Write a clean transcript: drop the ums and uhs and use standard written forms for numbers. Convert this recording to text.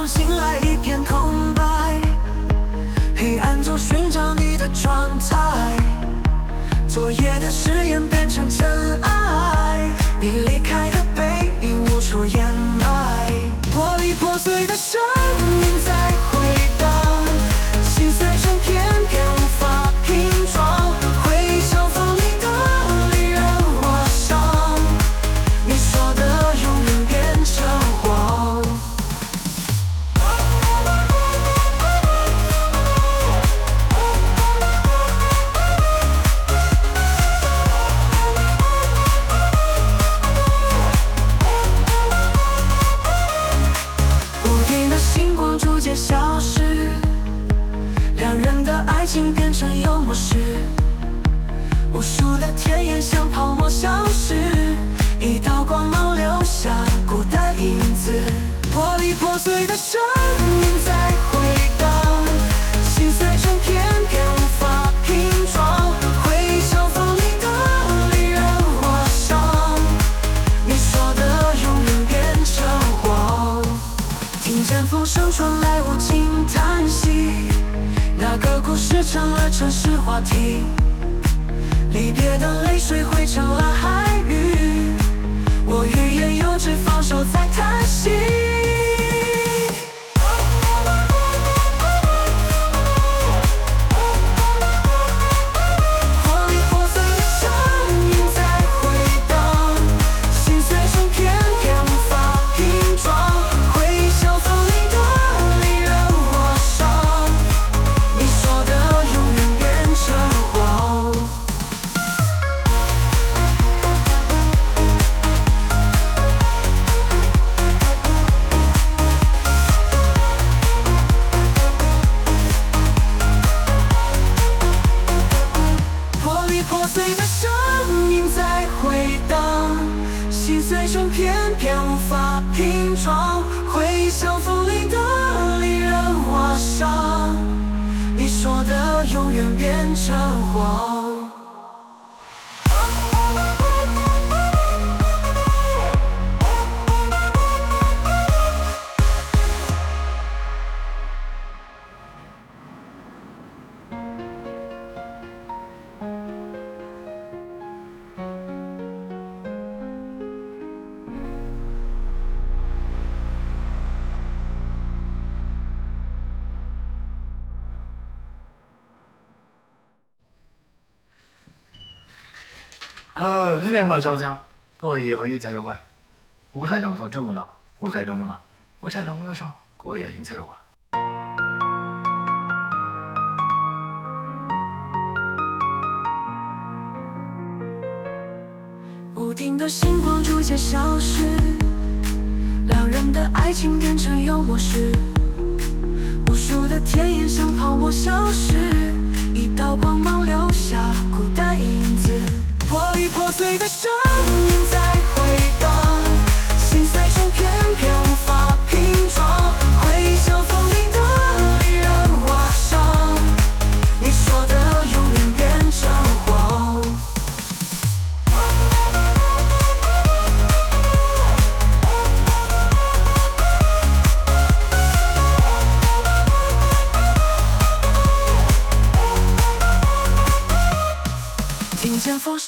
醒来一片空白，黑暗中寻找你的状态，昨夜的誓言变成尘埃，你离开的背影无处掩埋，玻璃破碎的声音在回荡，心碎成片片无法拼装，回忆像风里的利刃划伤，你说的永远变成谎。星光逐渐消失，两人的爱情变成幽默时，无数的甜言像泡沫消失，一道光芒留下孤单影子，玻璃破碎的声音在回荡，心碎成片片无法拼装，回忆像风里的利刃划伤，你说的永远变成谎。听见风声传来无尽叹息，那个故事成了城市话题，离别的泪水汇成了海域，我欲言又止，放手在叹息。破碎的声音在回荡，心碎成片片无法拼装，回忆像风里的利刃划伤，你说的永远变成谎。 这边好烧香，过一会儿再有关。五台长说这么了，五台长嘛，五台长我上，过一会儿再有关。 屋顶的星光逐渐消失，两人的爱情变成幽默时，无数的甜言像泡沫消失，一道光芒留下孤单影子，玻璃破碎的声